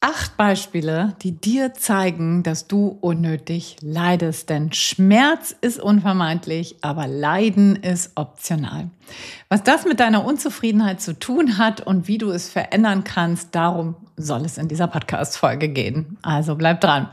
8 Beispiele, die dir zeigen, dass du unnötig leidest. Denn Schmerz ist unvermeidlich, aber Leiden ist optional. Was das mit deiner Unzufriedenheit zu tun hat und wie du es verändern kannst, darum soll es in dieser Podcast-Folge gehen. Also bleib dran.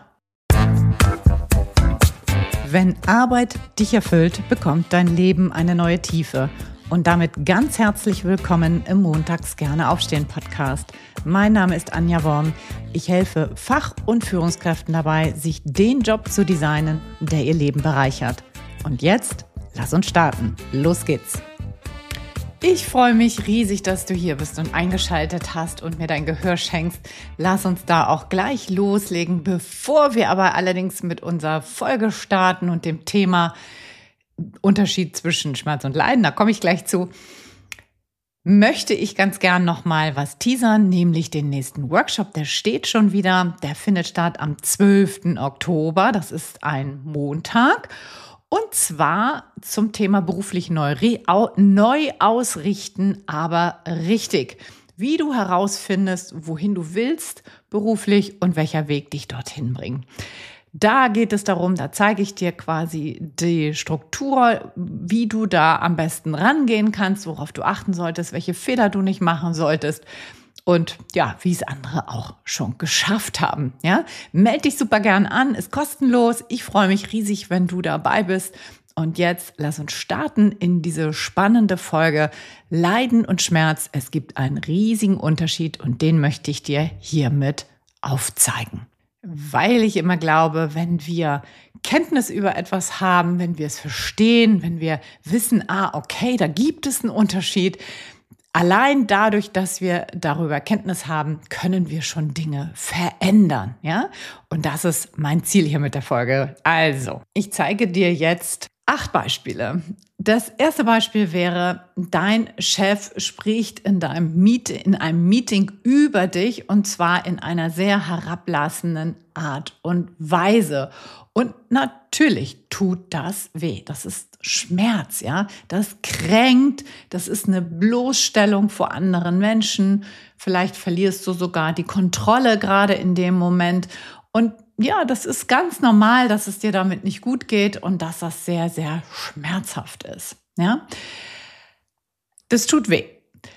Wenn Arbeit dich erfüllt, bekommt dein Leben eine neue Tiefe. Und damit ganz herzlich willkommen im Montags gerne aufstehen Podcast. Mein Name ist Anja Worm. Ich helfe Fach- und Führungskräften dabei, sich den Job zu designen, der ihr Leben bereichert. Und jetzt, lass uns starten. Los geht's. Ich freue mich riesig, dass du hier bist und eingeschaltet hast und mir dein Gehör schenkst. Lass uns da auch gleich loslegen, bevor wir aber allerdings mit unserer Folge starten und dem Thema Unterschied zwischen Schmerz und Leiden, da komme ich gleich zu, möchte ich ganz gern nochmal was teasern, nämlich den nächsten Workshop, der steht schon wieder, der findet statt am 12. Oktober, das ist ein Montag, und zwar zum Thema beruflich neu ausrichten, aber richtig. Wie du herausfindest, wohin du willst beruflich und welcher Weg dich dorthin bringt. Da geht es darum, da zeige ich dir quasi die Struktur, wie du da am besten rangehen kannst, worauf du achten solltest, welche Fehler du nicht machen solltest und ja, wie es andere auch schon geschafft haben. Ja? Meld dich super gern an, ist kostenlos. Ich freue mich riesig, wenn du dabei bist. Und jetzt lass uns starten in diese spannende Folge Leiden und Schmerz. Es gibt einen riesigen Unterschied und den möchte ich dir hiermit aufzeigen. Weil ich immer glaube, wenn wir Kenntnis über etwas haben, wenn wir es verstehen, wenn wir wissen, okay, da gibt es einen Unterschied, allein dadurch, dass wir darüber Kenntnis haben, können wir schon Dinge verändern, ja? Und das ist mein Ziel hier mit der Folge. Also, ich zeige dir jetzt 8 Beispiele. Das erste Beispiel wäre, dein Chef spricht in einem Meeting über dich und zwar in einer sehr herablassenden Art und Weise. Und natürlich tut das weh. Das ist Schmerz, ja. Das kränkt. Das ist eine Bloßstellung vor anderen Menschen. Vielleicht verlierst du sogar die Kontrolle gerade in dem Moment. Und ja, das ist ganz normal, dass es dir damit nicht gut geht und dass das sehr, sehr schmerzhaft ist. Ja? Das tut weh.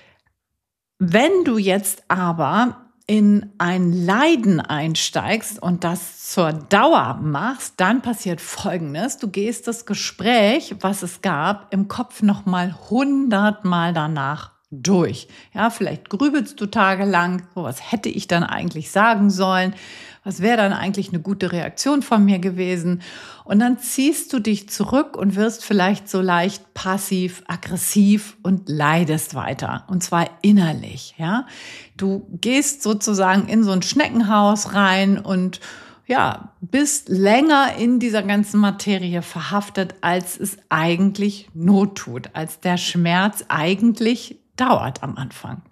Wenn du jetzt aber in ein Leiden einsteigst und das zur Dauer machst, dann passiert Folgendes. Du gehst das Gespräch, was es gab, im Kopf nochmal 100-mal danach durch. Ja, vielleicht grübelst du tagelang, was hätte ich dann eigentlich sagen sollen? Was wäre dann eigentlich eine gute Reaktion von mir gewesen? Und dann ziehst du dich zurück und wirst vielleicht so leicht passiv, aggressiv und leidest weiter. Und zwar innerlich, ja. Du gehst sozusagen in so ein Schneckenhaus rein und ja, bist länger in dieser ganzen Materie verhaftet, als es eigentlich Not tut, als der Schmerz eigentlich dauert am Anfang.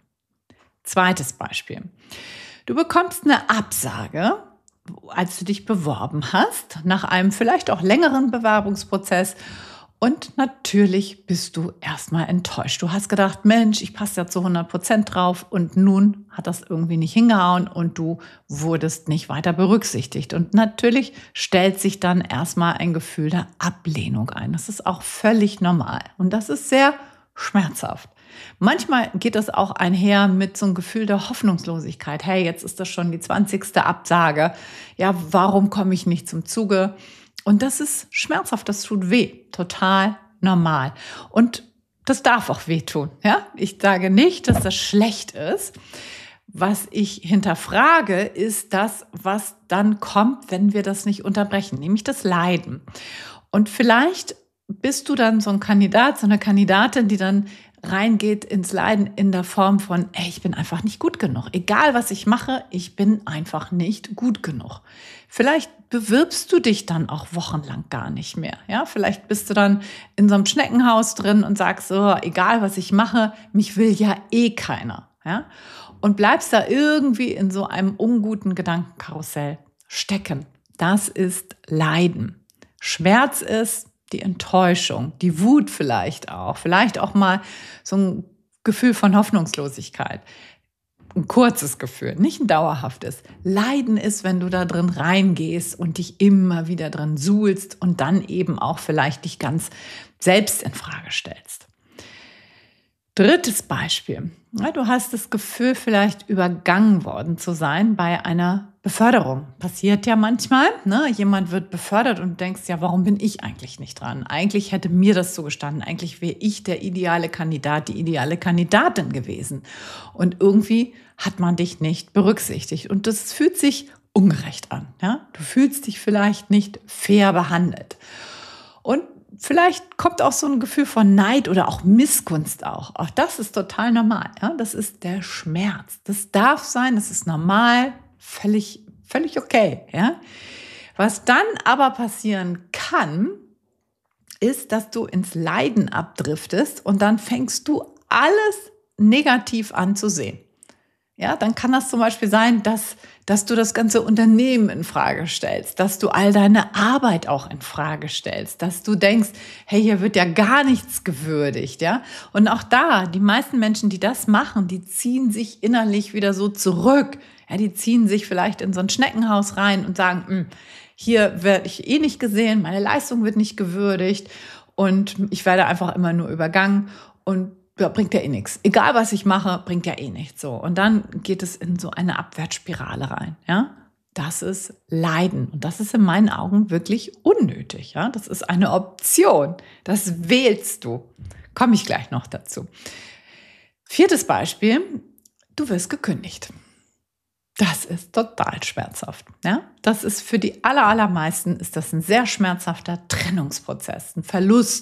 Zweites Beispiel. Du bekommst eine Absage, als du dich beworben hast, nach einem vielleicht auch längeren Bewerbungsprozess. Und natürlich bist du erstmal enttäuscht. Du hast gedacht, Mensch, ich passe ja zu 100% drauf und nun hat das irgendwie nicht hingehauen und du wurdest nicht weiter berücksichtigt. Und natürlich stellt sich dann erstmal ein Gefühl der Ablehnung ein. Das ist auch völlig normal und das ist sehr schmerzhaft. Manchmal geht das auch einher mit so einem Gefühl der Hoffnungslosigkeit. Hey, jetzt ist das schon die 20. Absage. Ja, warum komme ich nicht zum Zuge? Und das ist schmerzhaft, das tut weh. Total normal. Und das darf auch wehtun. Ja? Ich sage nicht, dass das schlecht ist. Was ich hinterfrage, ist das, was dann kommt, wenn wir das nicht unterbrechen, nämlich das Leiden. Und vielleicht bist du dann so ein Kandidat, so eine Kandidatin, die dann reingeht ins Leiden in der Form von, ich bin einfach nicht gut genug. Egal, was ich mache, ich bin einfach nicht gut genug. Vielleicht bewirbst du dich dann auch wochenlang gar nicht mehr. Ja, vielleicht bist du dann in so einem Schneckenhaus drin und sagst so, egal, was ich mache, mich will ja eh keiner. Ja, und bleibst da irgendwie in so einem unguten Gedankenkarussell stecken. Das ist Leiden. Schmerz ist die Enttäuschung, die Wut vielleicht auch mal so ein Gefühl von Hoffnungslosigkeit. ein kurzes Gefühl, nicht ein dauerhaftes. Leiden ist, wenn du da drin reingehst und dich immer wieder drin suhlst und dann eben auch vielleicht dich ganz selbst in Frage stellst. Drittes Beispiel. Ja, du hast das Gefühl, vielleicht übergangen worden zu sein bei einer Beförderung. Passiert ja manchmal, ne? Jemand wird befördert und du denkst, ja, warum bin ich eigentlich nicht dran? Eigentlich hätte mir das zugestanden. Eigentlich wäre ich der ideale Kandidat, die ideale Kandidatin gewesen. Und irgendwie hat man dich nicht berücksichtigt. Und das fühlt sich ungerecht an. Ja? Du fühlst dich vielleicht nicht fair behandelt. Und vielleicht kommt auch so ein Gefühl von Neid oder auch Missgunst auch. Auch das ist total normal. Ja? Das ist der Schmerz. Das darf sein, das ist normal, völlig okay. Ja? Was dann aber passieren kann, ist, dass du ins Leiden abdriftest und dann fängst du alles negativ an zu sehen. Ja, dann kann das zum Beispiel sein, dass du das ganze Unternehmen in Frage stellst, dass du all deine Arbeit auch in Frage stellst, dass du denkst, hey, hier wird ja gar nichts gewürdigt, ja. Und auch da, die meisten Menschen, die das machen, die ziehen sich innerlich wieder so zurück. Ja, die ziehen sich vielleicht in so ein Schneckenhaus rein und sagen, hier werde ich eh nicht gesehen, meine Leistung wird nicht gewürdigt und ich werde einfach immer nur übergangen und ja, bringt ja eh nichts. Egal, was ich mache, bringt ja eh nichts. So. Und dann geht es in so eine Abwärtsspirale rein. Ja? Das ist Leiden. Und das ist in meinen Augen wirklich unnötig. Ja? Das ist eine Option. Das wählst du. Komme ich gleich noch dazu. Viertes Beispiel. Du wirst gekündigt. Das ist total schmerzhaft. Ja? Das ist für die allermeisten ist das ein sehr schmerzhafter Trennungsprozess, eine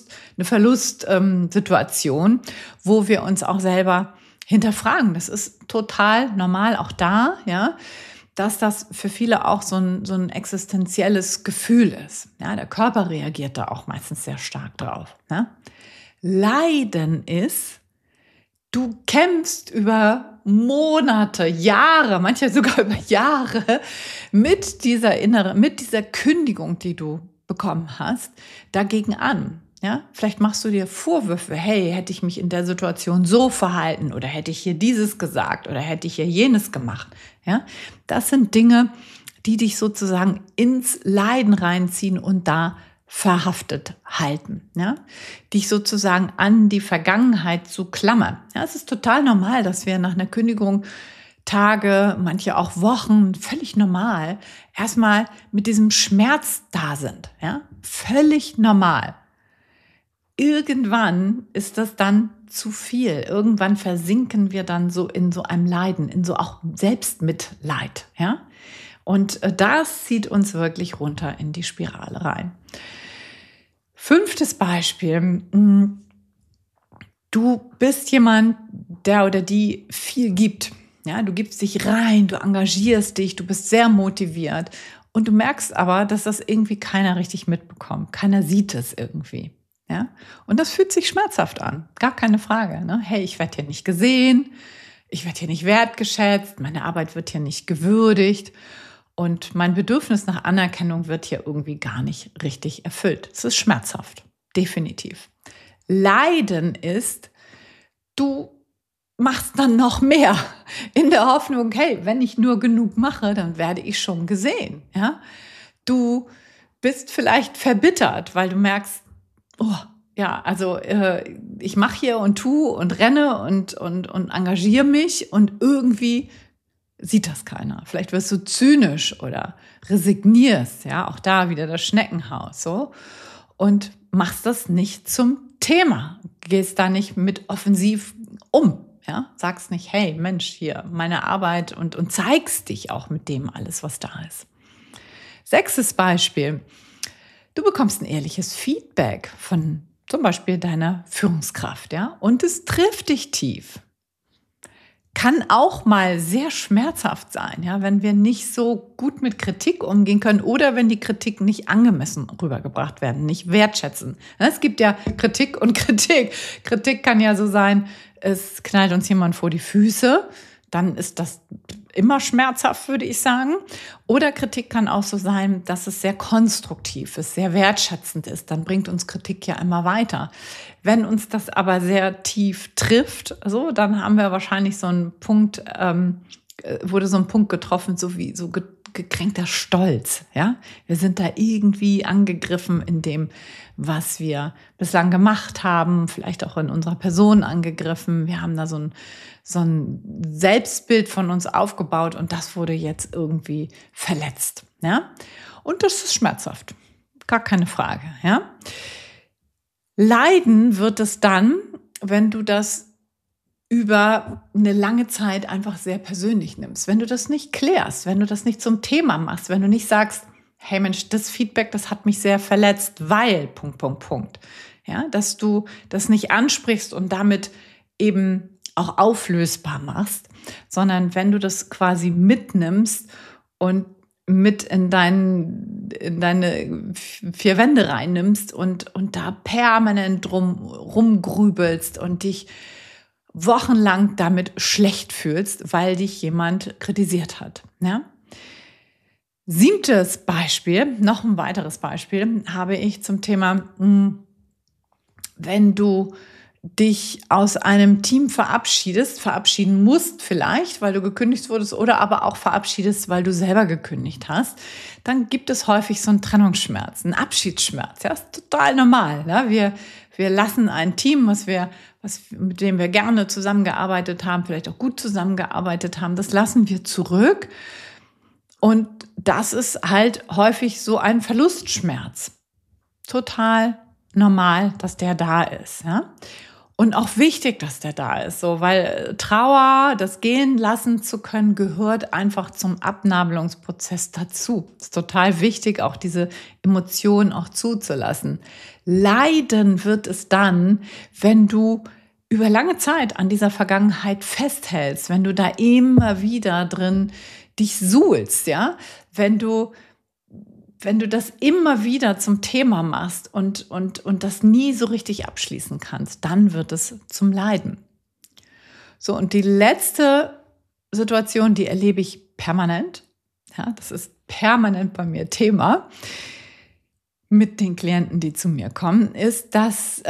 Verlustsituation, wo wir uns auch selber hinterfragen. Das ist total normal, auch da, ja, dass das für viele auch so ein existenzielles Gefühl ist. Ja? Der Körper reagiert da auch meistens sehr stark drauf. Ja? Leiden ist, du kämpfst über Monate, Jahre, manche sogar über Jahre mit dieser Kündigung, die du bekommen hast, dagegen an. Ja, vielleicht machst du dir Vorwürfe, hey, hätte ich mich in der Situation so verhalten oder hätte ich hier dieses gesagt oder hätte ich hier jenes gemacht. Ja, das sind Dinge, die dich sozusagen ins Leiden reinziehen und da verhaftet halten, ja, dich sozusagen an die Vergangenheit zu klammern. Ja, es ist total normal, dass wir nach einer Kündigung Tage, manche auch Wochen, völlig normal, erstmal mit diesem Schmerz da sind, ja, völlig normal. Irgendwann ist das dann zu viel. Irgendwann versinken wir dann so in so einem Leiden, in so auch Selbstmitleid, ja. Und das zieht uns wirklich runter in die Spirale rein. Fünftes Beispiel. Du bist jemand, der oder die viel gibt. Ja, du gibst dich rein, du engagierst dich, du bist sehr motiviert. Und du merkst aber, dass das irgendwie keiner richtig mitbekommt. Keiner sieht es irgendwie. Ja? Und das fühlt sich schmerzhaft an. Gar keine Frage. Ne? Hey, ich werde hier nicht gesehen. Ich werde hier nicht wertgeschätzt. Meine Arbeit wird hier nicht gewürdigt. Und mein Bedürfnis nach Anerkennung wird hier irgendwie gar nicht richtig erfüllt. Es ist schmerzhaft, definitiv. Leiden ist, du machst dann noch mehr in der Hoffnung, hey, wenn ich nur genug mache, dann werde ich schon gesehen. Ja? Du bist vielleicht verbittert, weil du merkst, oh, ja, also ich mache hier und tue und renne und engagiere mich und irgendwie sieht das keiner. Vielleicht wirst du zynisch oder resignierst, ja, auch da wieder das Schneckenhaus, so, und machst das nicht zum Thema, gehst da nicht mit offensiv um, ja, sagst nicht, hey, Mensch, hier, meine Arbeit und zeigst dich auch mit dem alles, was da ist. 6. Beispiel, du bekommst ein ehrliches Feedback von zum Beispiel deiner Führungskraft, ja, und es trifft dich tief. Kann auch mal sehr schmerzhaft sein, ja, wenn wir nicht so gut mit Kritik umgehen können oder wenn die Kritik nicht angemessen rübergebracht werden, nicht wertschätzen. Es gibt ja Kritik und Kritik. Kritik kann ja so sein, es knallt uns jemand vor die Füße, dann ist das immer schmerzhaft, würde ich sagen. Oder Kritik kann auch so sein, dass es sehr konstruktiv ist, sehr wertschätzend ist. Dann bringt uns Kritik ja immer weiter. Wenn uns das aber sehr tief trifft, so, dann haben wir wahrscheinlich so einen Punkt, wurde so ein Punkt getroffen, so wie so gekränkter Stolz. Ja, wir sind da irgendwie angegriffen in dem, was wir bislang gemacht haben, vielleicht auch in unserer Person angegriffen. Wir haben da so ein Selbstbild von uns aufgebaut und das wurde jetzt irgendwie verletzt. Ja, und das ist schmerzhaft, gar keine Frage. Ja, leiden wird es dann, wenn du das über eine lange Zeit einfach sehr persönlich nimmst. Wenn du das nicht klärst, wenn du das nicht zum Thema machst, wenn du nicht sagst, hey Mensch, das Feedback, das hat mich sehr verletzt, weil, .. Ja, dass du das nicht ansprichst und damit eben auch auflösbar machst, sondern wenn du das quasi mitnimmst und mit in deine vier Wände reinnimmst und da permanent drum rumgrübelst und dich wochenlang damit schlecht fühlst, weil dich jemand kritisiert hat. Ja? 7. Beispiel, noch ein weiteres Beispiel, habe ich zum Thema, wenn du dich aus einem Team verabschieden musst vielleicht, weil du gekündigt wurdest oder aber auch verabschiedest, weil du selber gekündigt hast, dann gibt es häufig so einen Trennungsschmerz, einen Abschiedsschmerz. Ja, ist total normal. Ne? Wir lassen ein Team, mit dem wir gerne zusammengearbeitet haben, vielleicht auch gut zusammengearbeitet haben, das lassen wir zurück. Und das ist halt häufig so ein Verlustschmerz. Total normal, dass der da ist. Ja? Und auch wichtig, dass der da ist, so, weil Trauer, das gehen lassen zu können, gehört einfach zum Abnabelungsprozess dazu. Es ist total wichtig, auch diese Emotionen auch zuzulassen. Leiden wird es dann, wenn du über lange Zeit an dieser Vergangenheit festhältst, wenn du da immer wieder drin dich suhlst, ja, wenn du das immer wieder zum Thema machst und das nie so richtig abschließen kannst, dann wird es zum Leiden. So, und die letzte Situation, die erlebe ich permanent, ja, das ist permanent bei mir Thema mit den Klienten, die zu mir kommen, ist, dass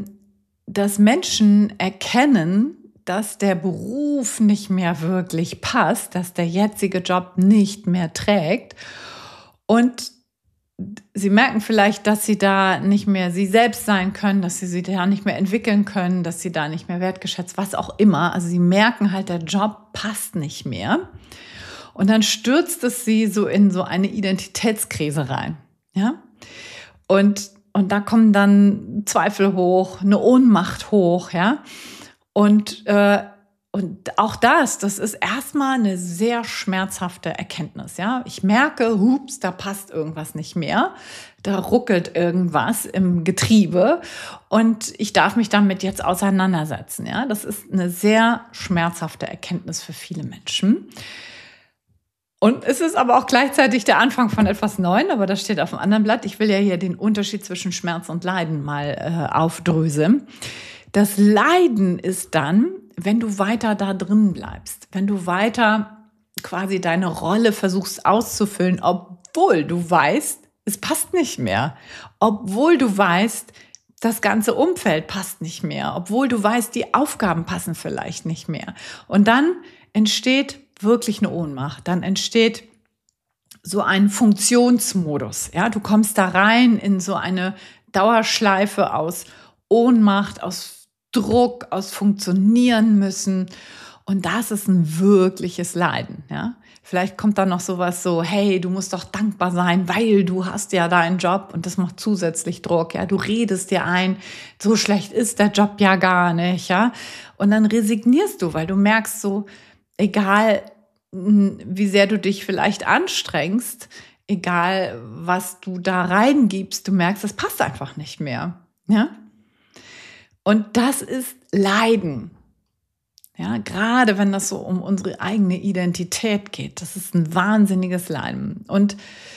Menschen erkennen, dass der Beruf nicht mehr wirklich passt, dass der jetzige Job nicht mehr trägt und sie merken vielleicht, dass sie da nicht mehr sie selbst sein können, dass sie sich da nicht mehr entwickeln können, dass sie da nicht mehr wertgeschätzt, was auch immer. Also sie merken halt, der Job passt nicht mehr. Und dann stürzt es sie so in so eine Identitätskrise rein. Ja? Und da kommen dann Zweifel hoch, eine Ohnmacht hoch. Ja? Und auch das ist erstmal eine sehr schmerzhafte Erkenntnis. Ja, ich merke, hups, da passt irgendwas nicht mehr, da ruckelt irgendwas im Getriebe und ich darf mich damit jetzt auseinandersetzen. Ja, das ist eine sehr schmerzhafte Erkenntnis für viele Menschen. Und es ist aber auch gleichzeitig der Anfang von etwas Neuem, aber das steht auf dem anderen Blatt. Ich will ja hier den Unterschied zwischen Schmerz und Leiden mal aufdröseln. Das Leiden ist dann, wenn du weiter da drin bleibst, wenn du weiter quasi deine Rolle versuchst auszufüllen, obwohl du weißt, es passt nicht mehr, obwohl du weißt, das ganze Umfeld passt nicht mehr, obwohl du weißt, die Aufgaben passen vielleicht nicht mehr. Und dann entsteht wirklich eine Ohnmacht, dann entsteht so ein Funktionsmodus. Ja, du kommst da rein in so eine Dauerschleife aus Ohnmacht, aus Druck, aus Funktionieren müssen. Und das ist ein wirkliches Leiden. Ja? Vielleicht kommt dann noch sowas so, hey, du musst doch dankbar sein, weil du hast ja deinen Job und das macht zusätzlich Druck. Ja? Du redest dir ein, so schlecht ist der Job ja gar nicht. Ja? Und dann resignierst du, weil du merkst so, egal wie sehr du dich vielleicht anstrengst, egal was du da reingibst, du merkst, es passt einfach nicht mehr. Ja? Und das ist Leiden. Ja, gerade wenn das so um unsere eigene Identität geht. Das ist ein wahnsinniges Leiden. Und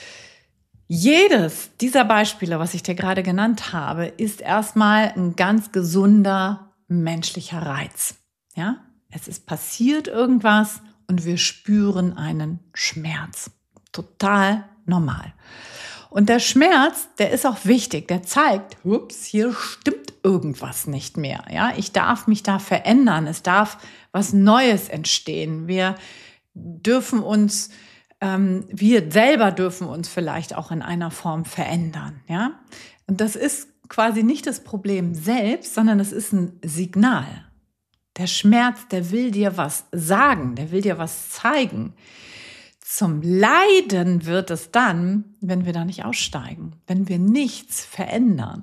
jedes dieser Beispiele, was ich dir gerade genannt habe, ist erstmal ein ganz gesunder menschlicher Reiz. Ja, Es ist passiert irgendwas und wir spüren einen Schmerz. Total normal. Und der Schmerz, der ist auch wichtig. Der zeigt, ups, hier stimmt irgendwas nicht mehr. Ja, ich darf mich da verändern. Es darf was Neues entstehen. Wir selber dürfen uns vielleicht auch in einer Form verändern. Ja, und das ist quasi nicht das Problem selbst, sondern es ist ein Signal. Der Schmerz, der will dir was sagen, der will dir was zeigen. Zum Leiden wird es dann, wenn wir da nicht aussteigen, wenn wir nichts verändern.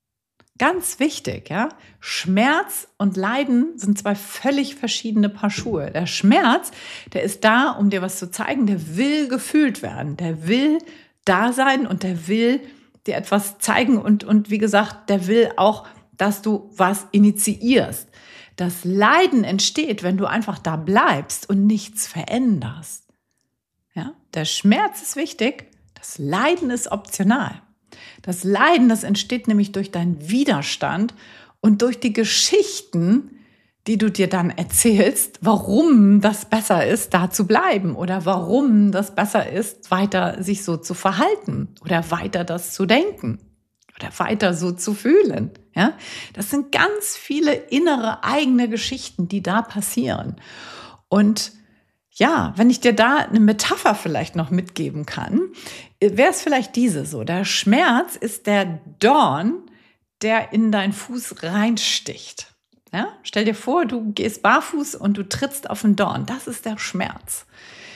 Ganz wichtig, ja? Schmerz und Leiden sind zwei völlig verschiedene Paar Schuhe. Der Schmerz, der ist da, um dir was zu zeigen, der will gefühlt werden, der will da sein und der will dir etwas zeigen und wie gesagt, der will auch, dass du was initiierst. Das Leiden entsteht, wenn du einfach da bleibst und nichts veränderst. Ja, der Schmerz ist wichtig, das Leiden ist optional. Das Leiden, das entsteht nämlich durch deinen Widerstand und durch die Geschichten, die du dir dann erzählst, warum das besser ist, da zu bleiben oder warum das besser ist, weiter sich so zu verhalten oder weiter das zu denken oder weiter so zu fühlen. Ja, das sind ganz viele innere eigene Geschichten, die da passieren. Und ja, wenn ich dir da eine Metapher vielleicht noch mitgeben kann, wäre es vielleicht diese so. Der Schmerz ist der Dorn, der in deinen Fuß reinsticht. Ja? Stell dir vor, du gehst barfuß und du trittst auf einen Dorn. Das ist der Schmerz.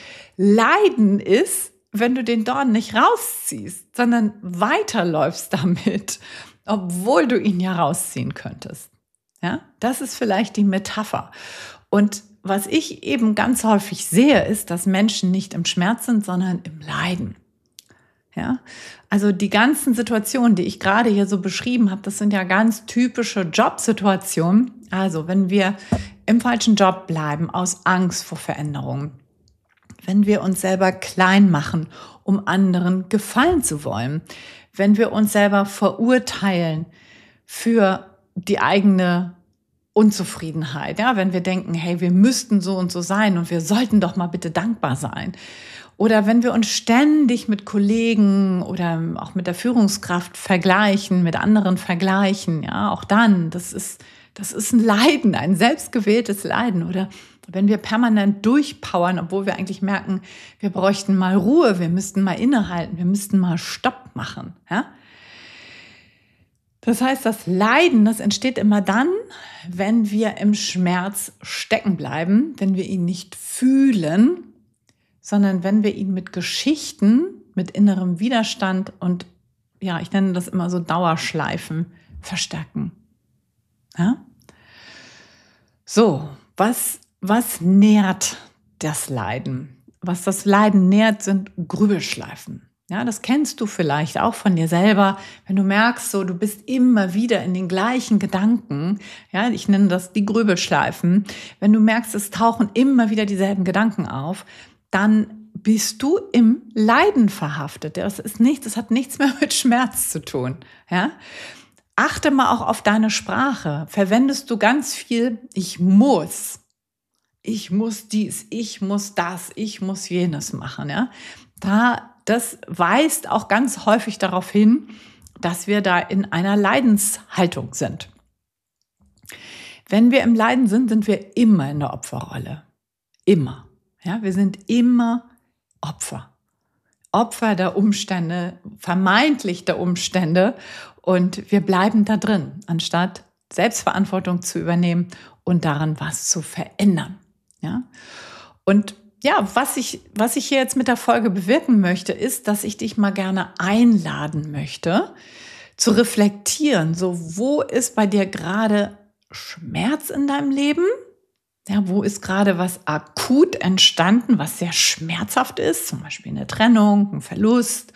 Leiden ist, wenn du den Dorn nicht rausziehst, sondern weiterläufst damit, obwohl du ihn ja rausziehen könntest. Ja? Das ist vielleicht die Metapher. Und was ich eben ganz häufig sehe, ist, dass Menschen nicht im Schmerz sind, sondern im Leiden. Ja? Also die ganzen Situationen, die ich gerade hier so beschrieben habe, das sind ja ganz typische Jobsituationen. Also wenn wir im falschen Job bleiben, aus Angst vor Veränderungen, wenn wir uns selber klein machen, um anderen gefallen zu wollen, wenn wir uns selber verurteilen für die eigene Unzufriedenheit, ja, wenn wir denken, hey, wir müssten so und so sein und wir sollten doch mal bitte dankbar sein. Oder wenn wir uns ständig mit Kollegen oder auch mit der Führungskraft vergleichen, mit anderen vergleichen, ja, auch dann, das ist ein Leiden, ein selbstgewähltes Leiden. Oder wenn wir permanent durchpowern, obwohl wir eigentlich merken, wir bräuchten mal Ruhe, wir müssten mal innehalten, wir müssten mal Stopp machen, ja. Das heißt, das Leiden, das entsteht immer dann, wenn wir im Schmerz stecken bleiben, wenn wir ihn nicht fühlen, sondern wenn wir ihn mit Geschichten, mit innerem Widerstand und, ja, ich nenne das immer so Dauerschleifen, verstärken. Ja? So, was nährt das Leiden? Was das Leiden nährt, sind Grübelschleifen. Ja, das kennst du vielleicht auch von dir selber, wenn du merkst, so du bist immer wieder in den gleichen Gedanken. Ja, ich nenne das die Grübelschleifen. Wenn du merkst, es tauchen immer wieder dieselben Gedanken auf, dann bist du im Leiden verhaftet. Das hat nichts mehr mit Schmerz zu tun. Ja, achte mal auch auf deine Sprache. Verwendest du ganz viel ich muss dies, ich muss das, ich muss jenes machen. Ja, das weist auch ganz häufig darauf hin, dass wir da in einer Leidenshaltung sind. Wenn wir im Leiden sind, sind wir immer in der Opferrolle. Immer. Ja, wir sind immer Opfer. Opfer der Umstände, vermeintlich der Umstände. Und wir bleiben da drin, anstatt Selbstverantwortung zu übernehmen und daran was zu verändern. Ja? Und ja, was ich hier jetzt mit der Folge bewirken möchte, ist, dass ich dich mal gerne einladen möchte, zu reflektieren. So, wo ist bei dir gerade Schmerz in deinem Leben? Ja, wo ist gerade was akut entstanden, was sehr schmerzhaft ist? Zum Beispiel eine Trennung, ein Verlust,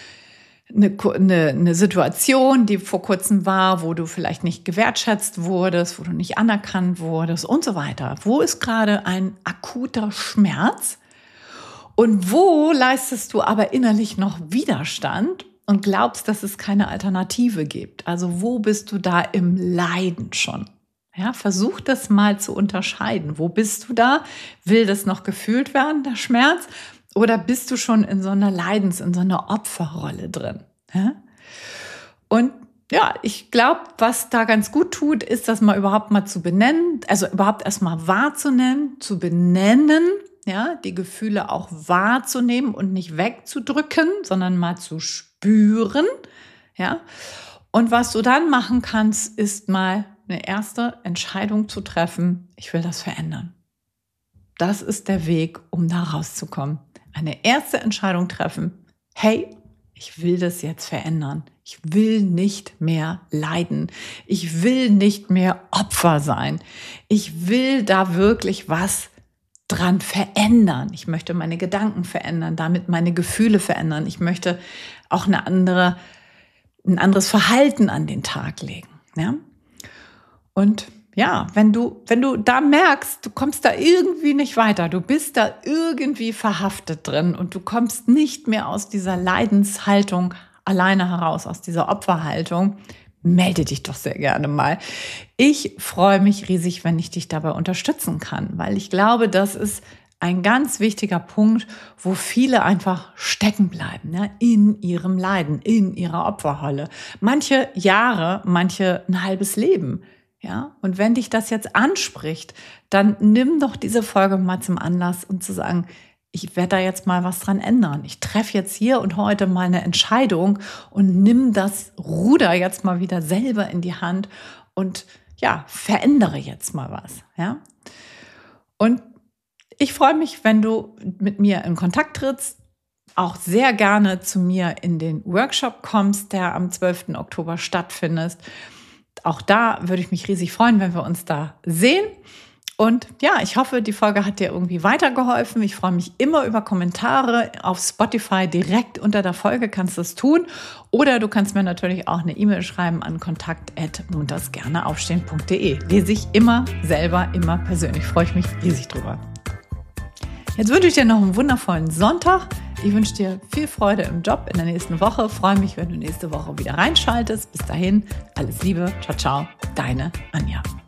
eine Situation, die vor kurzem war, wo du vielleicht nicht gewertschätzt wurdest, wo du nicht anerkannt wurdest und so weiter. Wo ist gerade ein akuter Schmerz? Und wo leistest du aber innerlich noch Widerstand und glaubst, dass es keine Alternative gibt? Also wo bist du da im Leiden schon? Ja, versuch das mal zu unterscheiden. Wo bist du da? Will das noch gefühlt werden, der Schmerz? Oder bist du schon in so einer in so einer Opferrolle drin? Ja? Und ja, ich glaube, was da ganz gut tut, ist, das mal überhaupt mal zu benennen, also überhaupt erstmal wahrzunehmen, zu benennen, ja, die Gefühle auch wahrzunehmen und nicht wegzudrücken, sondern mal zu spüren, ja. Und was du dann machen kannst, ist mal eine erste Entscheidung zu treffen, ich will das verändern. Das ist der Weg, um da rauszukommen. Eine erste Entscheidung treffen, hey, ich will das jetzt verändern. Ich will nicht mehr leiden. Ich will nicht mehr Opfer sein. Ich will da wirklich was dran verändern. Ich möchte meine Gedanken verändern, damit meine Gefühle verändern. Ich möchte auch ein anderes Verhalten an den Tag legen. Ja? Und ja, wenn du da merkst, du kommst da irgendwie nicht weiter, du bist da irgendwie verhaftet drin und du kommst nicht mehr aus dieser Leidenshaltung alleine heraus, aus dieser Opferhaltung, melde dich doch sehr gerne mal. Ich freue mich riesig, wenn ich dich dabei unterstützen kann, weil ich glaube, das ist ein ganz wichtiger Punkt, wo viele einfach stecken bleiben, ja, in ihrem Leiden, in ihrer Opferrolle. Manche Jahre, manche ein halbes Leben. Ja, und wenn dich das jetzt anspricht, dann nimm doch diese Folge mal zum Anlass, um zu sagen, ich werde da jetzt mal was dran ändern. Ich treffe jetzt hier und heute mal eine Entscheidung und nimm das Ruder jetzt mal wieder selber in die Hand und ja, verändere jetzt mal was. Ja? Und ich freue mich, wenn du mit mir in Kontakt trittst, auch sehr gerne zu mir in den Workshop kommst, der am 12. Oktober stattfindet. Auch da würde ich mich riesig freuen, wenn wir uns da sehen. Und ja, ich hoffe, die Folge hat dir irgendwie weitergeholfen. Ich freue mich immer über Kommentare auf Spotify. Direkt unter der Folge kannst du es tun. Oder du kannst mir natürlich auch eine E-Mail schreiben an kontakt@muntersgerneaufstehen.de. Lese ich immer selber, immer persönlich. Freue ich mich riesig drüber. Jetzt wünsche ich dir noch einen wundervollen Sonntag. Ich wünsche dir viel Freude im Job in der nächsten Woche. Freue mich, wenn du nächste Woche wieder reinschaltest. Bis dahin, alles Liebe. Ciao, ciao. Deine Anja.